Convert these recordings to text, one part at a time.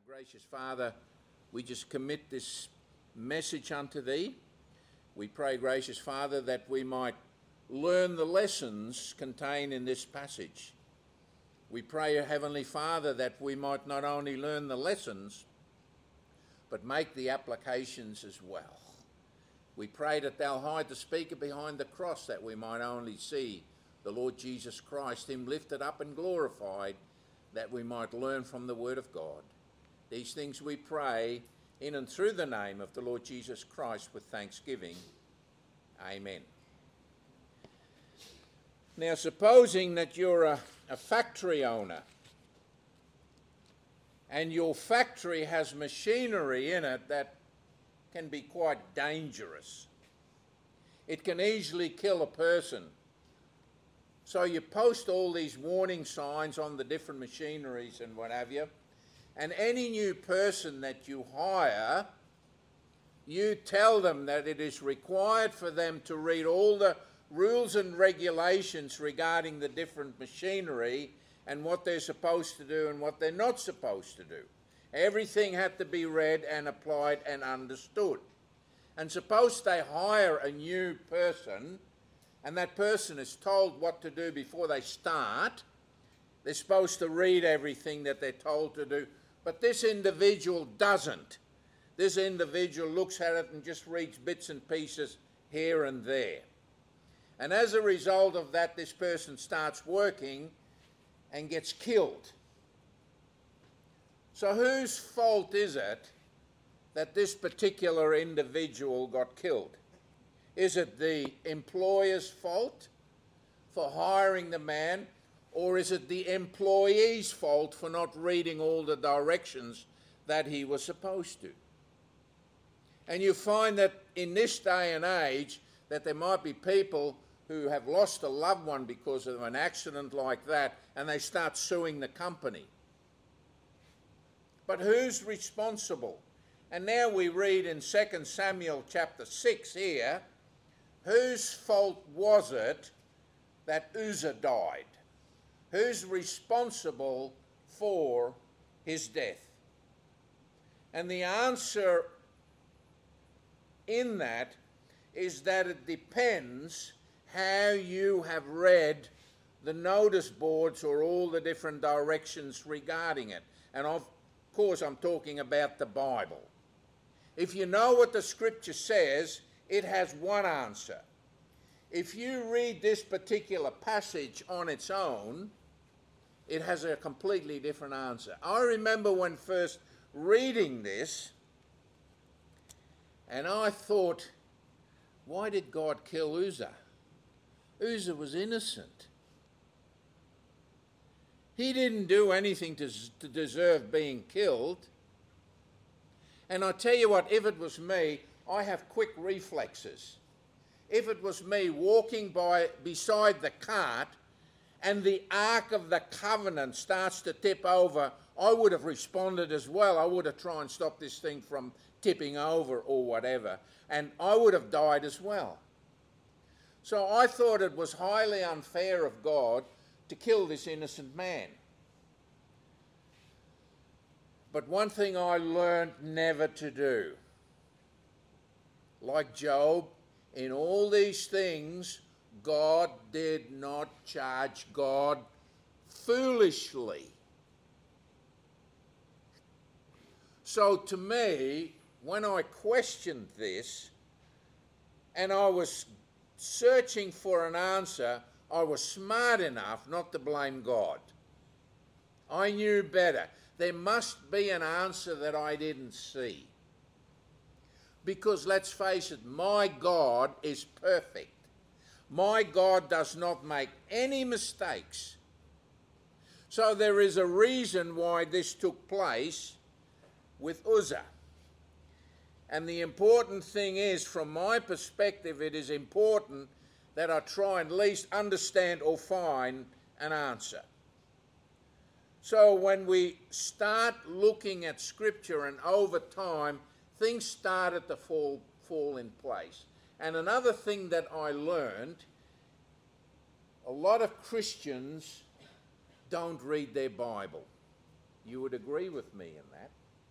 Gracious Father, we just commit this message unto Thee. We pray, gracious Father, that we might learn the lessons contained in this passage. We pray, Heavenly Father, that we might not only learn the lessons, but make the applications as well. We pray that Thou hide the speaker behind the cross, that we might only see the Lord Jesus Christ, Him lifted up and glorified, that we might learn from the Word of God. These things we pray in and through the name of the Lord Jesus Christ with thanksgiving. Amen. Now, supposing that you're a factory owner and your factory has machinery in it that can be quite dangerous. It can easily kill a person. So you post all these warning signs on the different machineries and what have you. And any new person that you hire, you tell them that it is required for them to read all the rules and regulations regarding the different machinery and what they're supposed to do and what they're not supposed to do. Everything had to be read and applied and understood. And suppose they hire a new person and that person is told what to do before they start. They're supposed to read everything that they're told to do. But this individual doesn't. This individual looks at it and just reads bits and pieces here and there. And as a result of that, this person starts working and gets killed. So whose fault is it that this particular individual got killed? Is it the employer's fault for hiring the man? Or is it the employee's fault for not reading all the directions that he was supposed to? And you find that in this day and age that there might be people who have lost a loved one because of an accident like that and they start suing the company. But who's responsible? And now we read in 2 Samuel chapter 6 here, whose fault was it that Uzzah died? Who's responsible for his death? And the answer in that is that it depends how you have read the notice boards or all the different directions regarding it. And of course I'm talking about the Bible. If you know what the scripture says, it has one answer. If you read this particular passage on its own, it has a completely different answer. I remember when first reading this, and I thought, why did God kill Uzzah? Uzzah was innocent. He didn't do anything to deserve being killed. And I tell you what, if it was me, I have quick reflexes. If it was me walking beside the cart and the Ark of the Covenant starts to tip over, I would have responded as well. I would have tried and stop this thing from tipping over or whatever, and I would have died as well. So I thought it was highly unfair of God to kill this innocent man. But one thing I learned never to do. Like Job, in all these things, God did not charge God foolishly. So to me, when I questioned this and I was searching for an answer, I was smart enough not to blame God. I knew better. There must be an answer that I didn't see. Because let's face it, my God is perfect. My God does not make any mistakes. So there is a reason why this took place with Uzzah. And the important thing is, from my perspective, it is important that I try and at least understand or find an answer. So when we start looking at Scripture and over time, things started to fall in place. And another thing that I learned, a lot of Christians don't read their Bible. You would agree with me in that.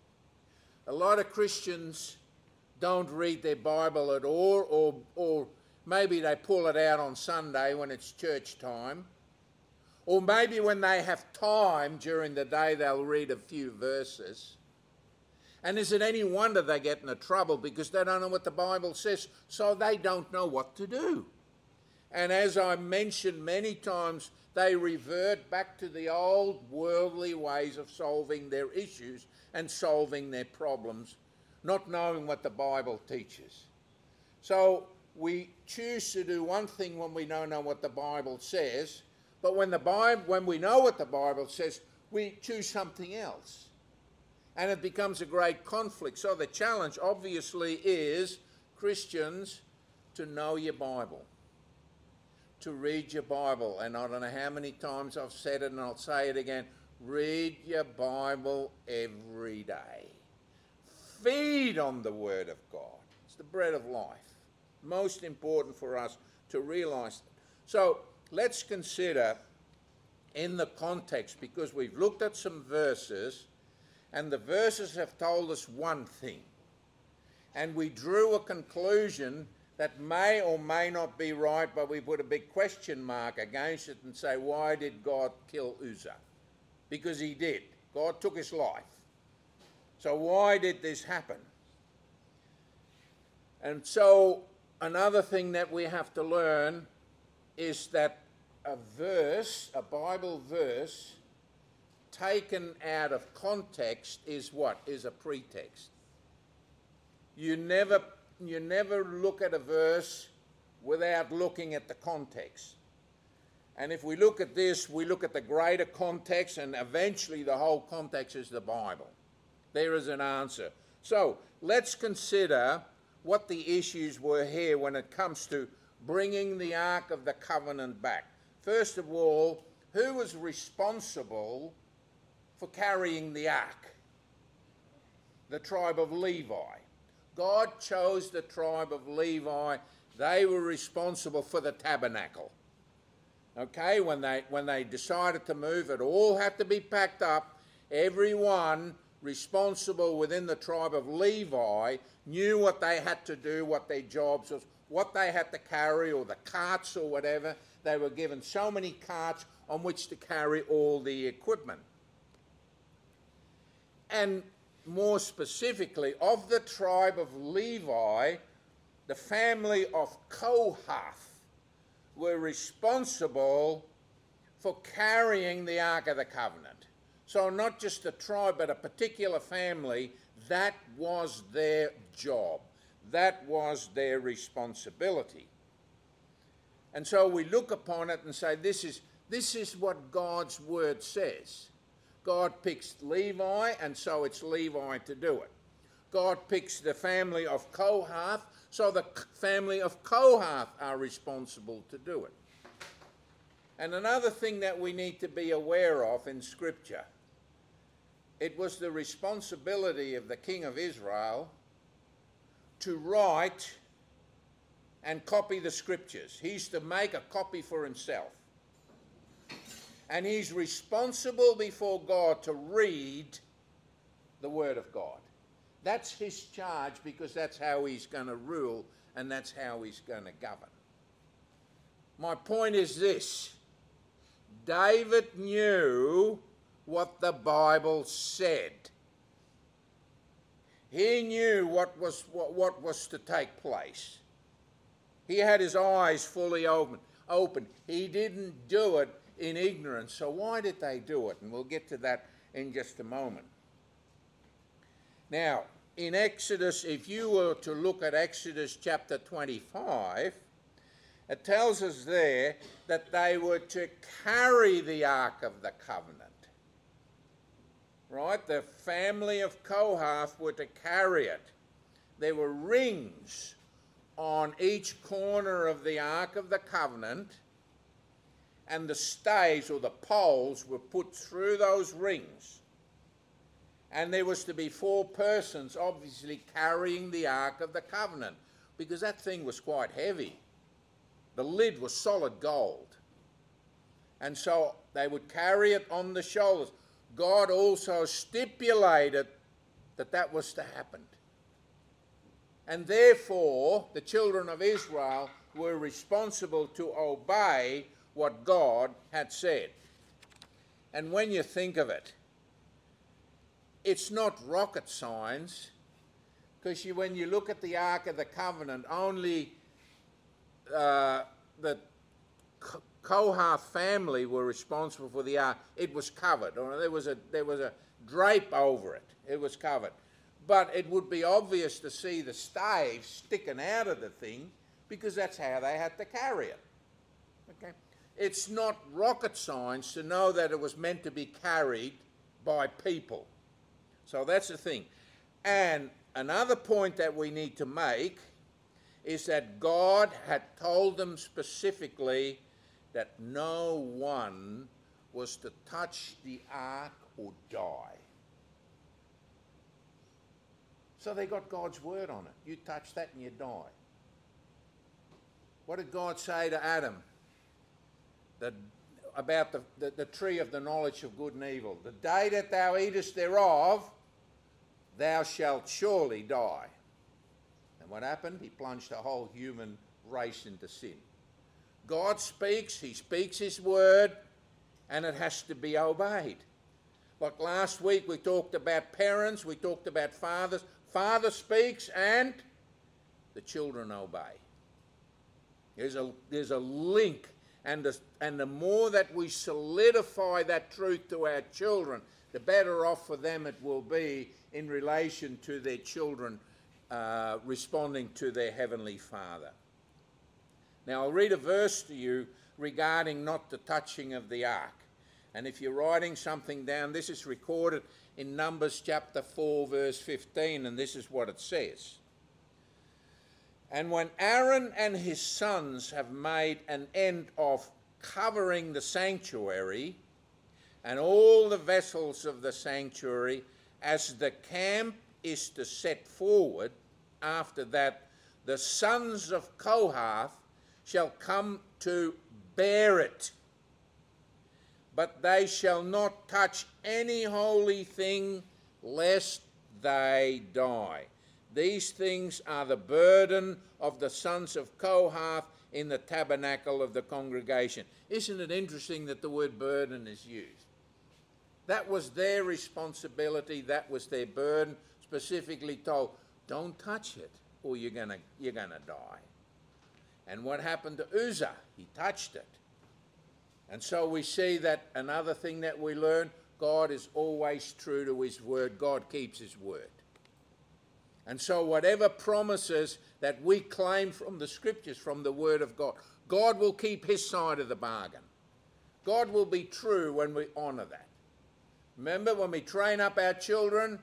A lot of Christians don't read their Bible at all, or maybe they pull it out on Sunday when it's church time. Or maybe when they have time during the day, they'll read a few verses. And is it any wonder they get into trouble? Because they don't know what the Bible says, so they don't know what to do. And as I mentioned many times, they revert back to the old worldly ways of solving their issues and solving their problems, not knowing what the Bible teaches. So we choose to do one thing when we don't know what the Bible says, but when we know what the Bible says, we choose something else. And it becomes a great conflict. So the challenge obviously is, Christians, to know your Bible, to read your Bible. And I don't know how many times I've said it, and I'll say it again. Read your Bible every day. Feed on the Word of God. It's the bread of life. Most important for us to realise. So let's consider in the context, because we've looked at some verses, and the verses have told us one thing. And we drew a conclusion that may or may not be right, but we put a big question mark against it and say, why did God kill Uzzah? Because he did. God took his life. So why did this happen? And so another thing that we have to learn is that a verse, a Bible verse, taken out of context is what? Is a pretext. You never look at a verse without looking at the context. And if we look at this, we look at the greater context, and eventually the whole context is the Bible. There is an answer. So let's consider what the issues were here when it comes to bringing the Ark of the Covenant back. First of all, who was responsible for carrying the ark? The tribe of Levi. God chose the tribe of Levi. They were responsible for the tabernacle. Okay, when they decided to move, it all had to be packed up. Everyone responsible within the tribe of Levi knew what they had to do, what their jobs was, what they had to carry, or the carts or whatever. They were given so many carts on which to carry all the equipment. And more specifically, of the tribe of Levi, the family of Kohath were responsible for carrying the Ark of the Covenant. So not just a tribe, but a particular family, that was their job. That was their responsibility. And so we look upon it and say, this is what God's word says. God picks Levi, and so it's Levi to do it. God picks the family of Kohath, so the family of Kohath are responsible to do it. And another thing that we need to be aware of in Scripture, it was the responsibility of the king of Israel to write and copy the Scriptures. He's to make a copy for himself. And he's responsible before God to read the Word of God. That's his charge, because that's how he's going to rule and that's how he's going to govern. My point is this. David knew what the Bible said. He knew what was to take place. He had his eyes fully open. He didn't do it in ignorance. So why did they do it? And we'll get to that in just a moment. Now, in Exodus, if you were to look at Exodus chapter 25, it tells us there that they were to carry the Ark of the Covenant. Right? The family of Kohath were to carry it. There were rings on each corner of the Ark of the Covenant, and the staves or the poles were put through those rings. And there was to be 4 persons obviously carrying the Ark of the Covenant, because that thing was quite heavy. The lid was solid gold. And so they would carry it on the shoulders. God also stipulated that that was to happen. And therefore, the children of Israel were responsible to obey what God had said. And when you think of it, it's not rocket science, because when you look at the Ark of the Covenant, only the Kohath family were responsible for the Ark. It was covered, or there was a drape over it. It was covered. But it would be obvious to see the staves sticking out of the thing, because that's how they had to carry it. Okay? It's not rocket science to know that it was meant to be carried by people. So that's the thing. And another point that we need to make is that God had told them specifically that no one was to touch the ark or die. So they got God's word on it. You touch that and you die. What did God say to Adam? About the tree of the knowledge of good and evil. The day that thou eatest thereof, thou shalt surely die. And what happened? He plunged the whole human race into sin. God speaks, he speaks his word, and it has to be obeyed. Like last week we talked about parents, we talked about fathers. Father speaks and the children obey. There's a link, and the more that we solidify that truth to our children, the better off for them it will be in relation to their children responding to their Heavenly Father. Now I'll read a verse to you regarding not the touching of the ark. And if you're writing something down, this is recorded in Numbers chapter 4 verse 15, and this is what it says. And when Aaron and his sons have made an end of covering the sanctuary and all the vessels of the sanctuary, as the camp is to set forward, after that the sons of Kohath shall come to bear it. But they shall not touch any holy thing, lest they die. These things are the burden of the sons of Kohath in the tabernacle of the congregation. Isn't it interesting that the word burden is used? That was their responsibility, that was their burden, specifically told, don't touch it or you're gonna die. And what happened to Uzzah? He touched it. And so we see that another thing that we learn, God is always true to his word. God keeps his word. And so whatever promises that we claim from the scriptures, from the word of God, God will keep his side of the bargain. God will be true when we honour that. Remember, when we train up our children,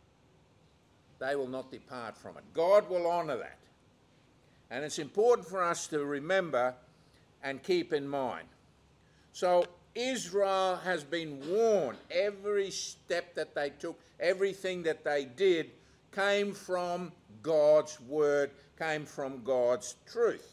they will not depart from it. God will honour that. And it's important for us to remember and keep in mind. So Israel has been warned. Every step that they took, everything that they did came from God's word, came from God's truth.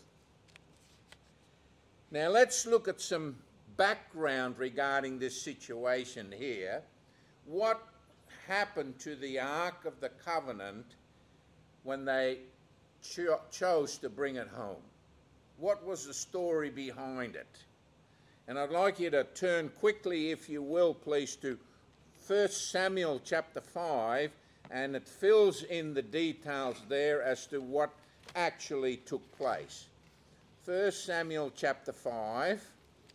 Now let's look at some background regarding this situation here. What happened to the Ark of the Covenant when they chose to bring it home? What was the story behind it? And I'd like you to turn quickly, if you will, please, to 1 Samuel chapter 5, and it fills in the details there as to what actually took place. 1 Samuel chapter 5.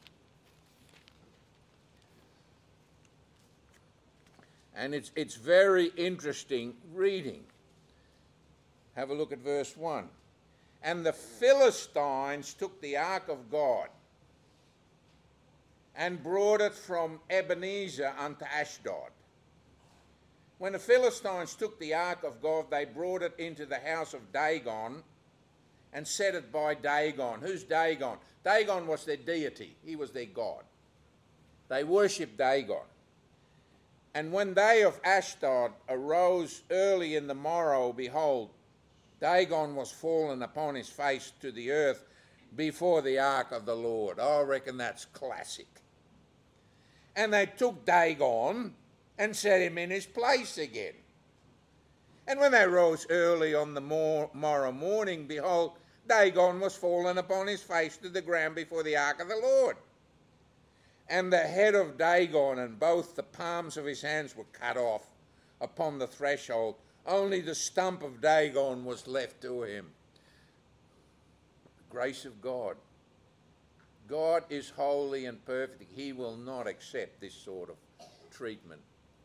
And it's very interesting reading. Have a look at verse 1. And the Philistines took the ark of God and brought it from Ebenezer unto Ashdod. When the Philistines took the ark of God, they brought it into the house of Dagon and set it by Dagon. Who's Dagon? Dagon was their deity. He was their god. They worshipped Dagon. And when they of Ashdod arose early in the morrow, behold, Dagon was fallen upon his face to the earth before the ark of the Lord. I reckon that's classic. And they took Dagon and set him in his place again. And when they rose early on the morrow morning, behold, Dagon was fallen upon his face to the ground before the ark of the Lord. And the head of Dagon and both the palms of his hands were cut off upon the threshold. Only the stump of Dagon was left to him. The grace of God. God is holy and perfect. He will not accept this sort of treatment.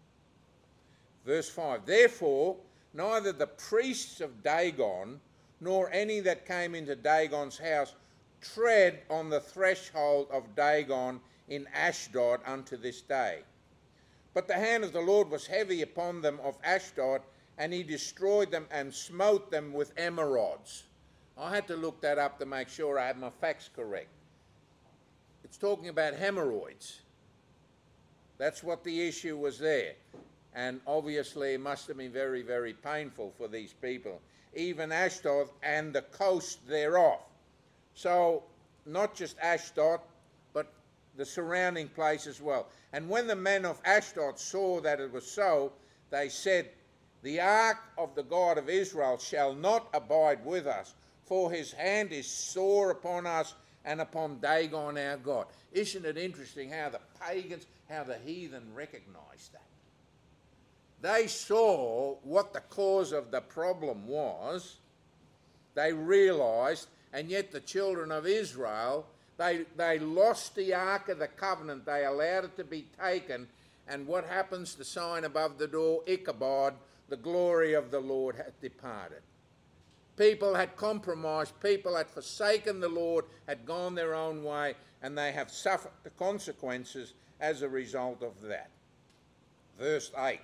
Verse 5, therefore, neither the priests of Dagon nor any that came into Dagon's house tread on the threshold of Dagon in Ashdod unto this day. But the hand of the Lord was heavy upon them of Ashdod, and he destroyed them and smote them with emerods. I had to look that up to make sure I had my facts correct. It's talking about hemorrhoids. That's what the issue was there. And obviously it must have been very, very painful for these people. Even Ashdod and the coast thereof. So not just Ashdod, but the surrounding place as well. And when the men of Ashdod saw that it was so, they said, the ark of the God of Israel shall not abide with us, for his hand is sore upon us and upon Dagon our God. Isn't it interesting how the pagans, how the heathen recognized that? They saw what the cause of the problem was. They realized, and yet the children of Israel, they lost the Ark of the Covenant. They allowed it to be taken. And what happens? The sign above the door, Ichabod, the glory of the Lord had departed. People had compromised. People had forsaken the Lord, had gone their own way, and they have suffered the consequences as a result of that. Verse 8.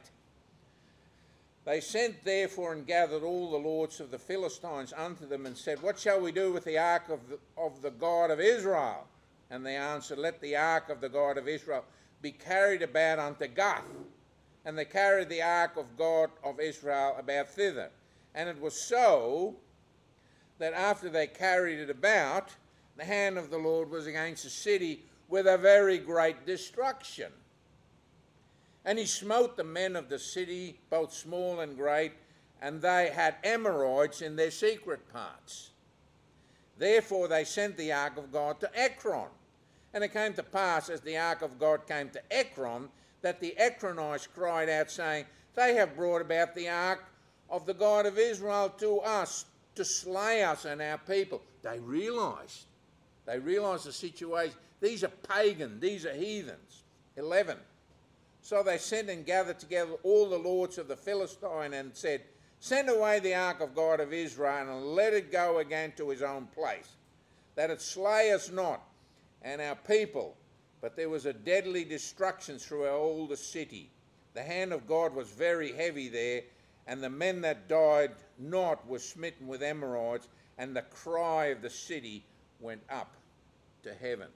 They sent therefore and gathered all the lords of the Philistines unto them and said, what shall we do with the ark of the God of Israel? And they answered, let the ark of the God of Israel be carried about unto Gath. And they carried the ark of God of Israel about thither. And it was so that after they carried it about, the hand of the Lord was against the city with a very great destruction. And he smote the men of the city, both small and great, and they had emerods in their secret parts. Therefore they sent the ark of God to Ekron. And it came to pass, as the ark of God came to Ekron, that the Ekronites cried out, saying, they have brought about the ark of the God of Israel to us, to slay us and our people. They realised the situation. These are pagan, these are heathens. 11. So they sent and gathered together all the lords of the Philistine and said, send away the ark of God of Israel and let it go again to his own place, that it slay us not and our people. But there was a deadly destruction throughout all the city. The hand of God was very heavy there, and the men that died not were smitten with emerods, and the cry of the city went up to heaven.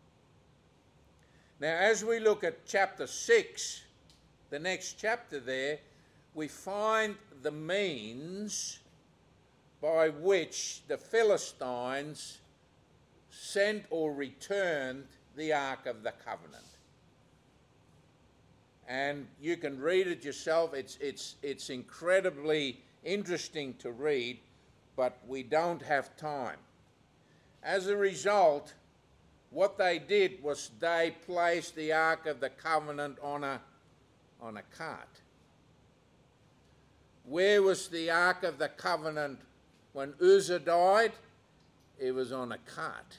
Now, as we look at chapter 6, the next chapter there, we find the means by which the Philistines sent or returned the Ark of the Covenant. And you can read it yourself. It's incredibly interesting to read, but we don't have time. As a result, what they did was they placed the Ark of the Covenant on a cart. Where was the Ark of the Covenant when Uzzah died? It was on a cart.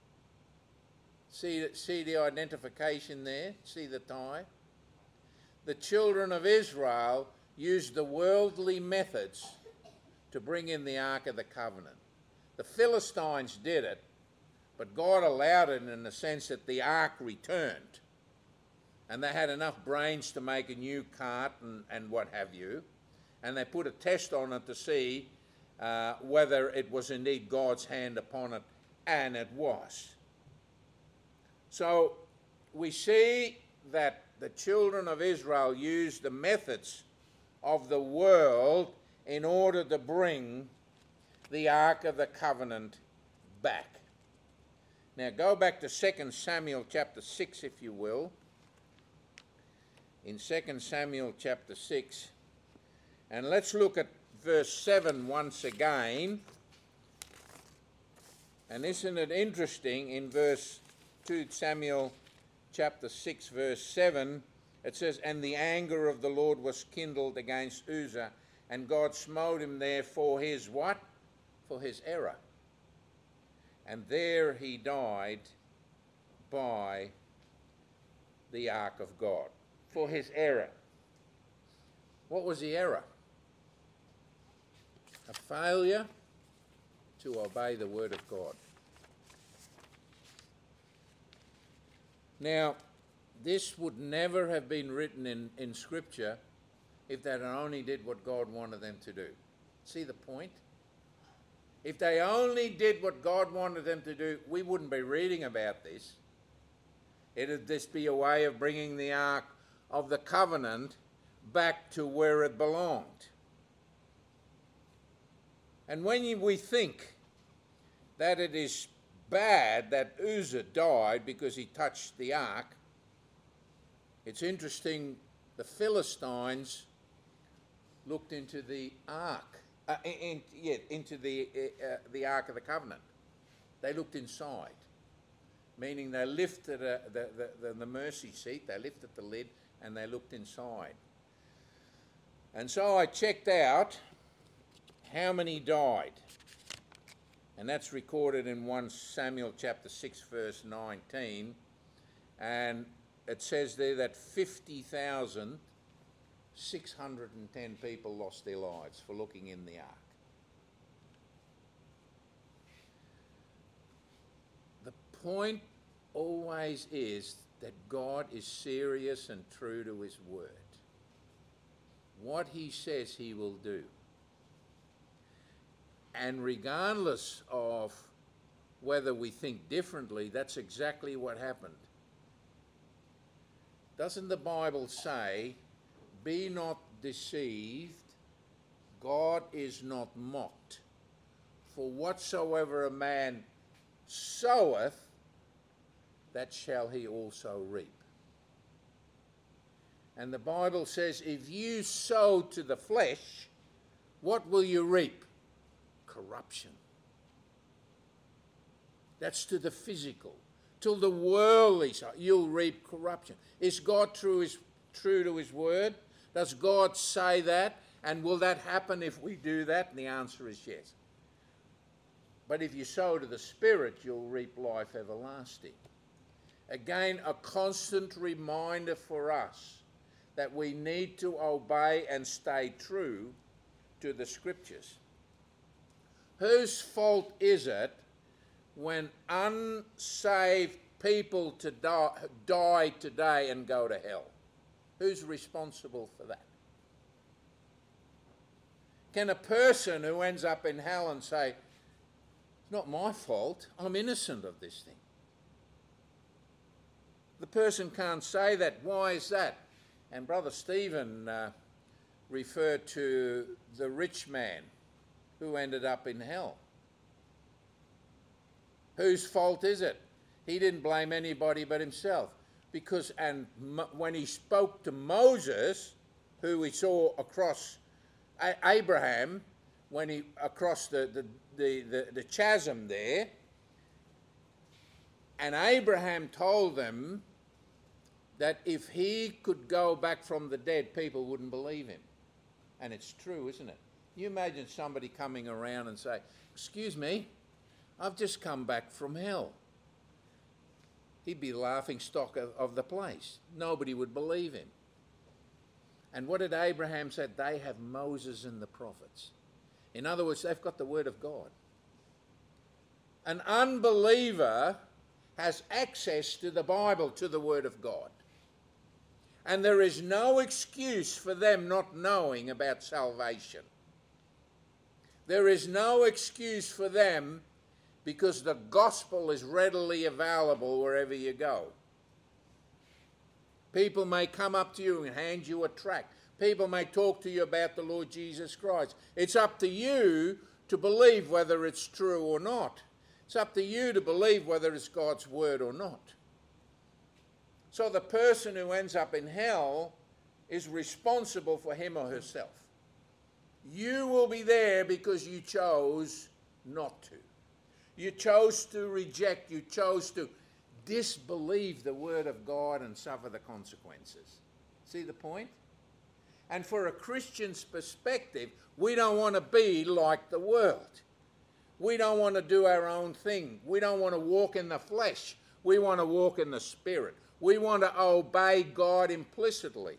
See the identification there? See the tie? The children of Israel used the worldly methods to bring in the Ark of the Covenant. The Philistines did it, but God allowed it in the sense that the ark returned. And they had enough brains to make a new cart and what have you. And they put a test on it to see whether it was indeed God's hand upon it, and it was. So we see that the children of Israel used the methods of the world in order to bring the Ark of the Covenant back. Now go back to 2 Samuel chapter 6, if you will. In 2 Samuel chapter 6, And let's look at verse 7 once again. And isn't it interesting, in verse 2 Samuel chapter 6 verse 7, it says, "And the anger of the Lord was kindled against Uzzah, and God smote him there for his" what? For his error. "And there he died by the ark of God." For his error. What was the error? A failure to obey the word of God. Now, this would never have been written in Scripture if they only did what God wanted them to do. See the point? If they only did what God wanted them to do, we wouldn't be reading about this. It'd just be a way of bringing the Ark of the Covenant back to where it belonged. And when we think that it is bad that Uzzah died because he touched the ark, it's interesting, the Philistines looked into the ark, into the Ark of the Covenant. They looked inside, meaning they lifted the mercy seat, they lifted the lid, and they looked inside. And so I checked out how many died. And that's recorded in 1 Samuel chapter 6 verse 19. And it says there that 50,610 people lost their lives for looking in the ark. The point always is that God is serious and true to his word. What he says he will do. And regardless of whether we think differently, that's exactly what happened. Doesn't the Bible say, "Be not deceived, God is not mocked. For whatsoever a man soweth, that shall he also reap." And the Bible says, if you sow to the flesh, what will you reap? Corruption. That's to the physical. To the worldly side, you'll reap corruption. Is God true to his word? Does God say that? And will that happen if we do that? And the answer is yes. But if you sow to the Spirit, you'll reap life everlasting. Again, a constant reminder for us that we need to obey and stay true to the Scriptures. Whose fault is it when unsaved people die today and go to hell? Who's responsible for that? Can a person who ends up in hell and say, "It's not my fault, I'm innocent of this thing"? The person can't say that. Why is that? And Brother Stephen referred to the rich man who ended up in hell. Whose fault is it? He didn't blame anybody but himself. Because when he spoke to Moses, who he saw across Abraham, when he across the chasm there, and Abraham told them that if he could go back from the dead, people wouldn't believe him. And it's true, isn't it? You imagine somebody coming around and say, "Excuse me, I've just come back from hell." He'd be laughing stock of the place. Nobody would believe him. And what did Abraham say? They have Moses and the prophets. In other words, they've got the word of God. An unbeliever has access to the Bible, to the word of God. And there is no excuse for them not knowing about salvation. There is no excuse for them because the gospel is readily available wherever you go. People may come up to you and hand you a tract. People may talk to you about the Lord Jesus Christ. It's up to you to believe whether it's true or not. It's up to you to believe whether it's God's word or not. So the person who ends up in hell is responsible for him or herself. You will be there because you chose not to. You chose to reject. You chose to disbelieve the word of God and suffer the consequences. See the point? And for a Christian's perspective, we don't want to be like the world. We don't want to do our own thing. We don't want to walk in the flesh. We want to walk in the Spirit. We want to obey God implicitly.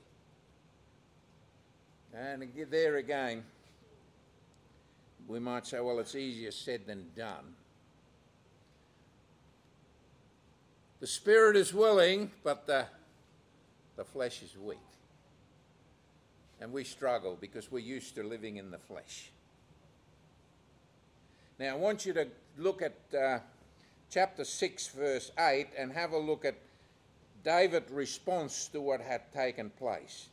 And there again, we might say, well, it's easier said than done. The Spirit is willing, but the flesh is weak. And we struggle because we're used to living in the flesh. Now, I want you to look at chapter 6, verse 8, and have a look at David's response to what had taken place.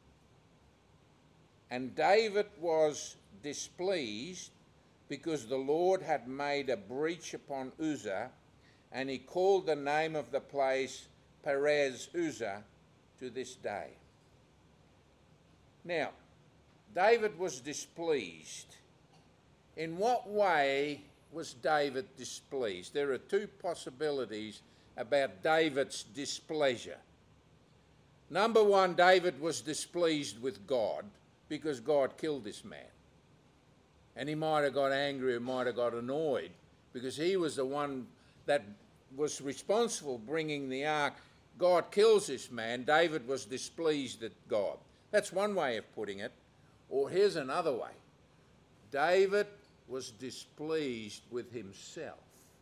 And David was displeased because the Lord had made a breach upon Uzzah, and he called the name of the place Perez Uzzah to this day. Now, David was displeased. In what way was David displeased? There are two possibilities about David's displeasure. Number one, David was displeased with God because God killed this man. And he might have got angry or might have got annoyed because he was the one that was responsible for bringing the ark. God kills this man. David was displeased at God. That's one way of putting it. Or here's another way. David was displeased with himself.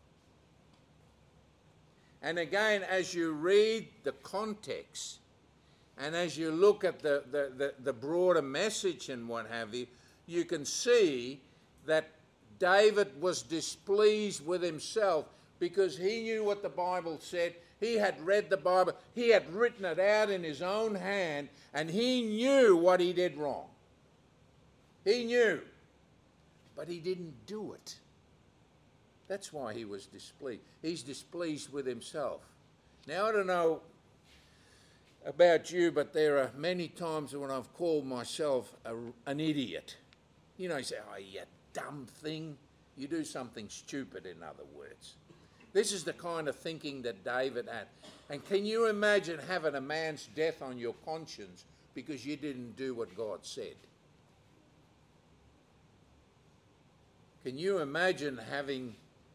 And again, as you read the context and as you look at the broader message and what have you, you can see that David was displeased with himself because he knew what the Bible said. He had read the Bible. He had written it out in his own hand, and he knew what he did wrong. He knew, but he didn't do it. That's why he was displeased. He's displeased with himself. Now, I don't know about you, but there are many times when I've called myself an idiot. You know, you say, oh, you dumb thing. You do something stupid, in other words. This is the kind of thinking that David had. And can you imagine having a man's death on your conscience because you didn't do what God said? Can you imagine having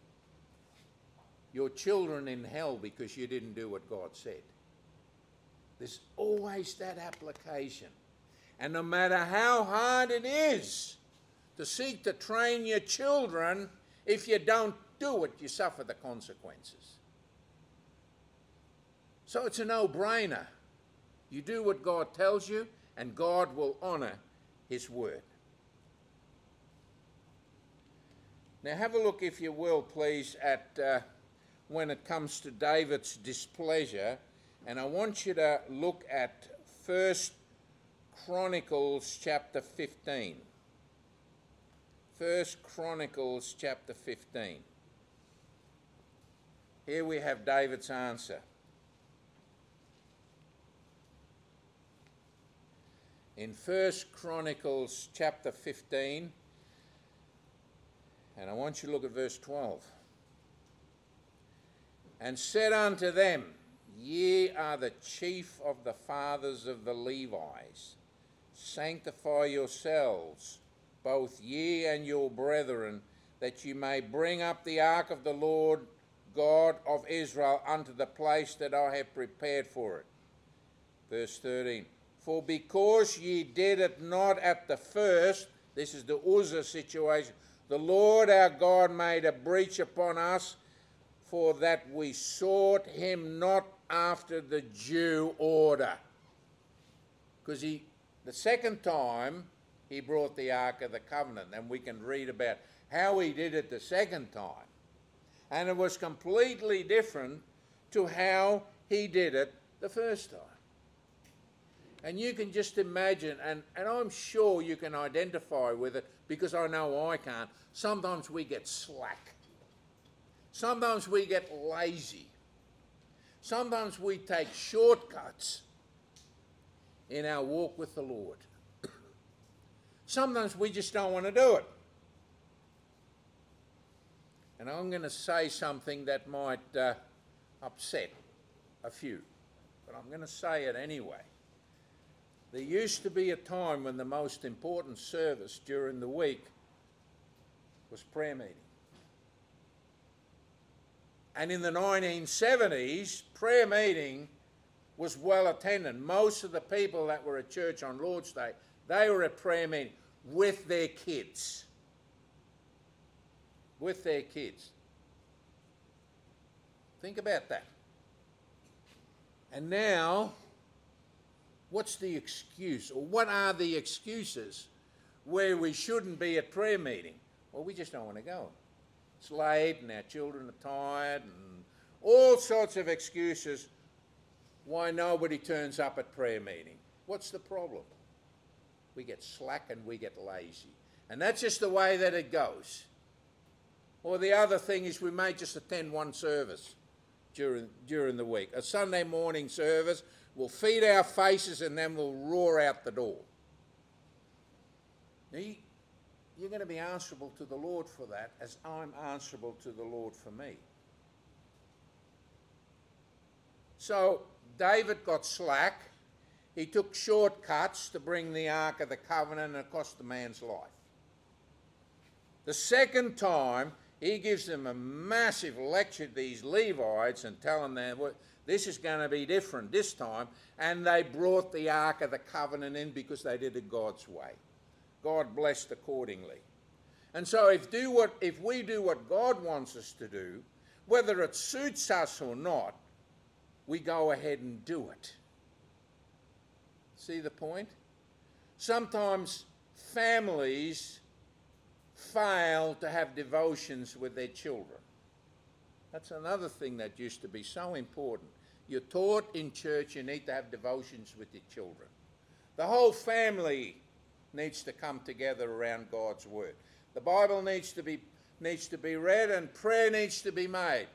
your children in hell because you didn't do what God said? There's always that application. And no matter how hard it is to seek to train your children, if you don't do it, you suffer the consequences. So it's a no-brainer. You do what God tells you, and God will honour his word. Now have a look, if you will, please, at when it comes to David's displeasure. And I want you to look at 1 Chronicles chapter 15. 1 Chronicles chapter 15. Here we have David's answer. In 1 Chronicles chapter 15, and I want you to look at verse 12. And said unto them, Ye are the chief of the fathers of the Levites. Sanctify yourselves, both ye and your brethren, that you may bring up the ark of the Lord God of Israel unto the place that I have prepared for it. Verse 13. For because ye did it not at the first, this is the Uzzah situation, the Lord our God made a breach upon us, for that we sought him not after the due order. Because the second time he brought the Ark of the Covenant, and we can read about how he did it the second time. And it was completely different to how he did it the first time. And you can just imagine, and I'm sure you can identify with it, because I know I can't. Sometimes we get slack. Sometimes we get lazy. Sometimes we take shortcuts in our walk with the Lord. Sometimes we just don't want to do it. And I'm going to say something that might upset a few, but I'm going to say it anyway. There used to be a time when the most important service during the week was prayer meeting. And in the 1970s, prayer meeting was well attended. Most of the people that were at church on Lord's Day, they were at prayer meeting with their kids. With their kids. Think about that. And now, what's the excuse, or what are the excuses where we shouldn't be at prayer meeting? Well, we just don't want to go. It's late and our children are tired and all sorts of excuses why nobody turns up at prayer meeting. What's the problem? We get slack and we get lazy. And that's just the way that it goes. Or the other thing is we may just attend one service during the week. A Sunday morning service, we'll feed our faces and then we'll roar out the door. Now, you're going to be answerable to the Lord for that, as I'm answerable to the Lord for me. So David got slack. He took shortcuts to bring the Ark of the Covenant, and it cost the man's life. The second time, he gives them a massive lecture to these Levites and telling them, well, this is going to be different this time. And they brought the Ark of the Covenant in because they did it God's way. God blessed accordingly. And so if we do what God wants us to do, whether it suits us or not, we go ahead and do it. See the point? Sometimes families fail to have devotions with their children. That's another thing that used to be so important. You're taught in church you need to have devotions with your children. The whole family needs to come together around God's word. The Bible needs to be read and prayer needs to be made.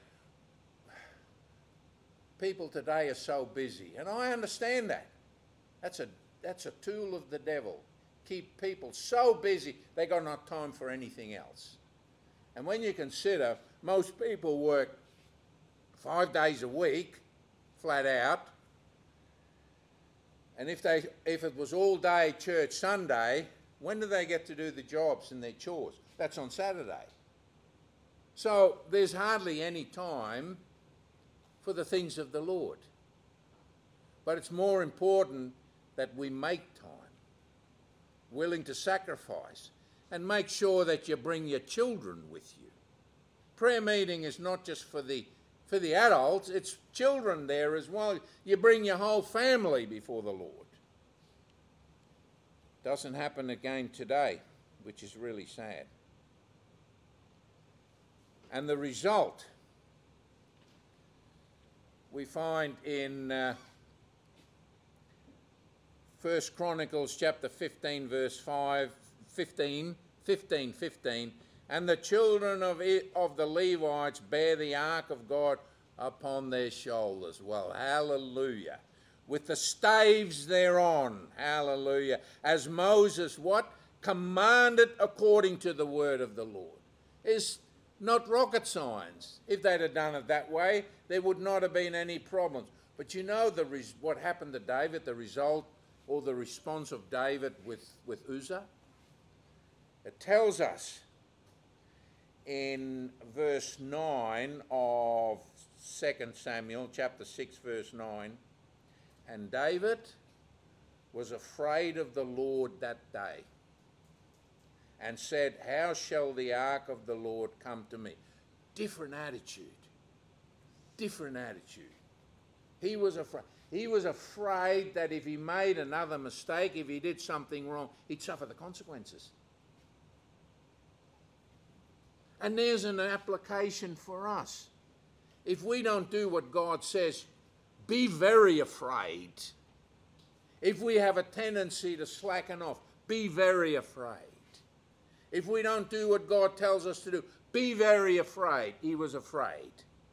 People today are so busy, and I understand that. That's a tool of the devil. Keep people so busy they got no time for anything else. And when you consider most people work 5 days a week, flat out, and if it was all day church Sunday, when do they get to do the jobs and their chores? That's on Saturday. So there's hardly any time for the things of the Lord. But it's more important that we make time, willing to sacrifice, and make sure that you bring your children with you. Prayer meeting is not just for the adults, it's children there as well. You bring your whole family before the Lord. Doesn't happen again today, which is really sad. And the result we find in 1 Chronicles chapter 15 verse 15, and the children of the Levites bear the ark of God upon their shoulders. Well, hallelujah. With the staves thereon, hallelujah. As Moses, what? Commanded according to the word of the Lord. It's not rocket science. If they'd have done it that way, there would not have been any problems. But you know what happened to David, the result or the response of David with Uzzah? It tells us in verse 9 of 2 Samuel, chapter 6, verse 9, and David was afraid of the Lord that day and said, how shall the ark of the Lord come to me? Different attitude. Different attitude. He was afraid. He was afraid that if he made another mistake, if he did something wrong, he'd suffer the consequences. And there's an application for us. If we don't do what God says, be very afraid. If we have a tendency to slacken off, be very afraid. If we don't do what God tells us to do, be very afraid. He was afraid.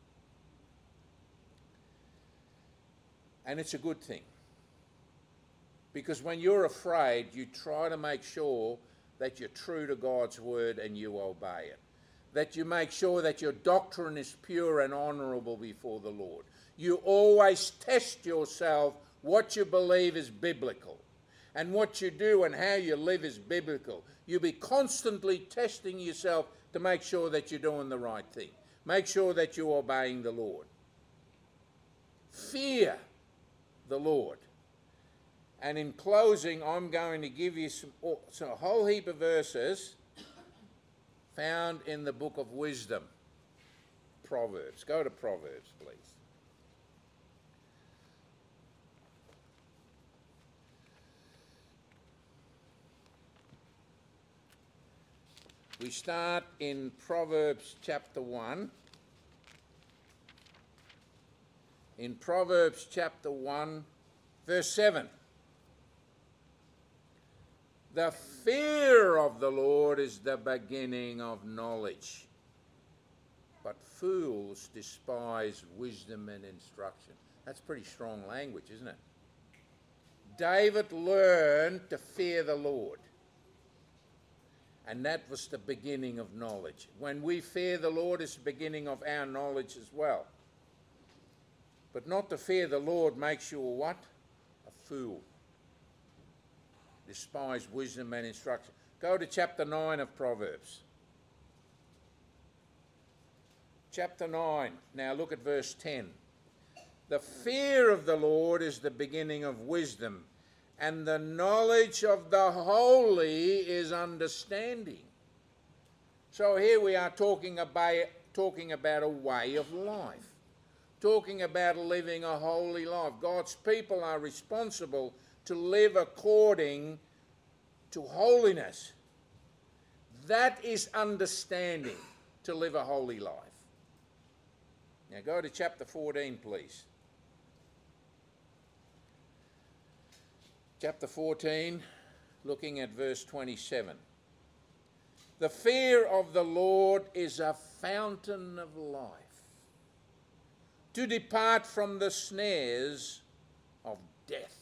And it's a good thing. Because when you're afraid, you try to make sure that you're true to God's word and you obey it. That you make sure that your doctrine is pure and honourable before the Lord. You always test yourself what you believe is biblical. And what you do and how you live is biblical. You'll be constantly testing yourself to make sure that you're doing the right thing. Make sure that you're obeying the Lord. Fear the Lord. And in closing, I'm going to give you a whole heap of verses found in the book of wisdom, Proverbs. Go to Proverbs, please. We start in Proverbs chapter 1. In Proverbs chapter 1, verse 7. The fear of the Lord is the beginning of knowledge, but fools despise wisdom and instruction. That's pretty strong language, isn't it? David learned to fear the Lord, and that was the beginning of knowledge. When we fear the Lord, it's the beginning of our knowledge as well. But not to fear the Lord makes you a what? A fool. Despise wisdom and instruction. Go to chapter 9 of Proverbs. Chapter 9. Now look at verse 10. The fear of the Lord is the beginning of wisdom, and the knowledge of the holy is understanding. So here we are talking about a way of life. Talking about living a holy life. God's people are responsible to live according to holiness. That is understanding, to live a holy life. Now go to chapter 14, please. Chapter 14, looking at verse 27. The fear of the Lord is a fountain of life, to depart from the snares of death.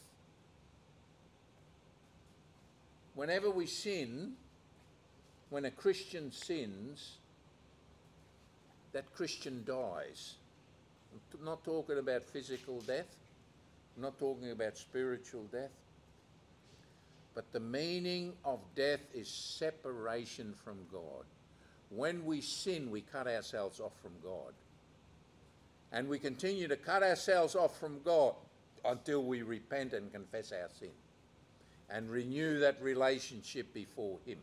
Whenever we sin, when a Christian sins, that Christian dies. I'm not talking about physical death. I'm not talking about spiritual death. But the meaning of death is separation from God. When we sin, we cut ourselves off from God. And we continue to cut ourselves off from God until we repent and confess our sin and renew that relationship before Him.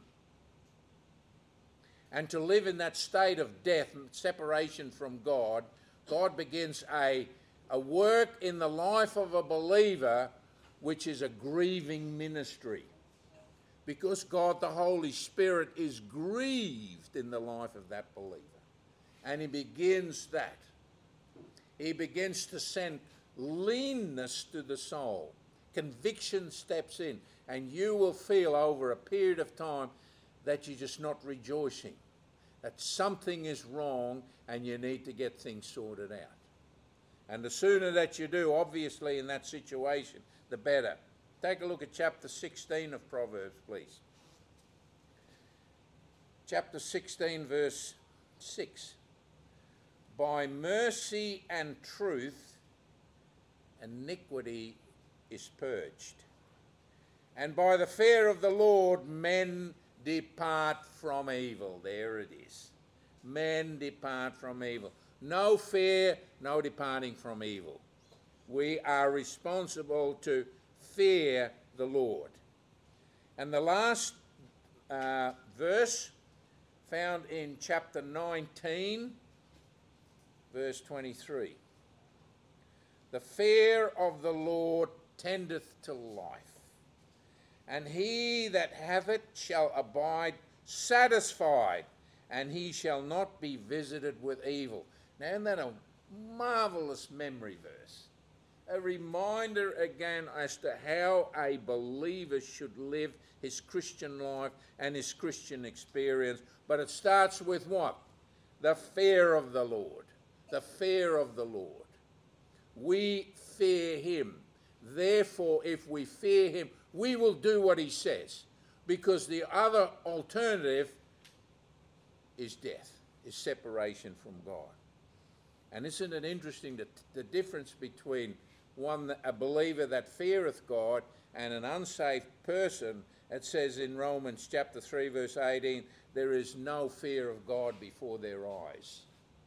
And to live in that state of death, separation from God, God begins a work in the life of a believer which is a grieving ministry. Because God the Holy Spirit is grieved in the life of that believer. And He begins that. He begins to send leanness to the soul. Conviction steps in, and you will feel over a period of time that you're just not rejoicing, that something is wrong and you need to get things sorted out. And the sooner that you do, obviously, in that situation, the better. Take a look at chapter 16 of Proverbs, please. Chapter 16, verse 6. By mercy and truth, iniquity is purged, and by the fear of the Lord, men depart from evil. There it is. Men depart from evil. No fear, no departing from evil. We are responsible to fear the Lord. And the last verse found in chapter 19, verse 23. The fear of the Lord tendeth to life, and he that hath it shall abide satisfied, and he shall not be visited with evil. Now, isn't that a marvellous memory verse? A reminder again as to how a believer should live his Christian life and his Christian experience. But it starts with what? The fear of the Lord. The fear of the Lord. We fear Him. Therefore, if we fear Him, we will do what He says. because the other alternative is death, is separation from God. And isn't it interesting that the difference between a believer that feareth God and an unsaved person? It says in Romans chapter 3 verse 18, there is no fear of God before their eyes.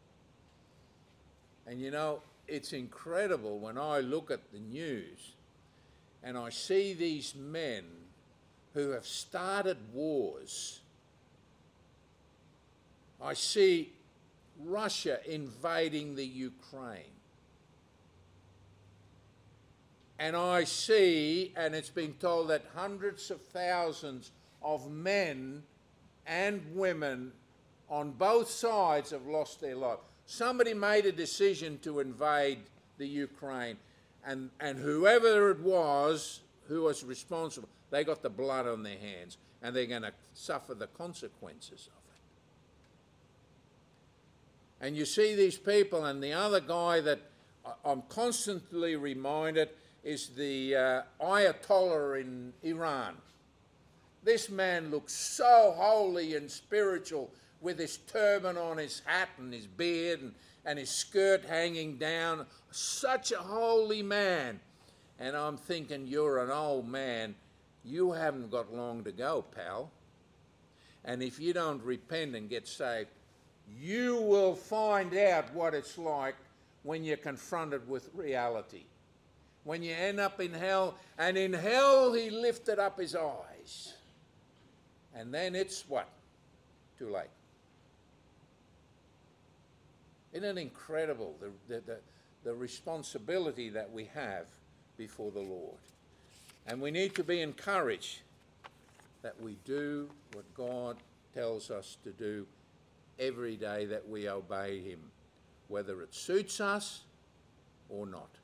And you know, it's incredible when I look at the news and I see these men who have started wars. I see Russia invading the Ukraine. And I see, and it's been told that hundreds of thousands of men and women on both sides have lost their life. Somebody made a decision to invade the Ukraine, and whoever it was who was responsible, they got the blood on their hands, and they're going to suffer the consequences of it. And you see these people, and the other guy that I'm constantly reminded is the Ayatollah in Iran. This man looks so holy and spiritual with his turban on, his hat and his beard and his skirt hanging down. Such a holy man. And I'm thinking, you're an old man. You haven't got long to go, pal. And if you don't repent and get saved, you will find out what it's like when you're confronted with reality. When you end up in hell, and in hell he lifted up his eyes. And then it's what? Too late. Isn't it incredible, the responsibility that we have before the Lord? And we need to be encouraged that we do what God tells us to do every day, that we obey him, whether it suits us or not.